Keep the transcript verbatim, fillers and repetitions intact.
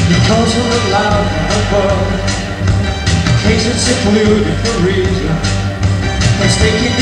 Because of the love above, in case it's secluded for reason, let's take it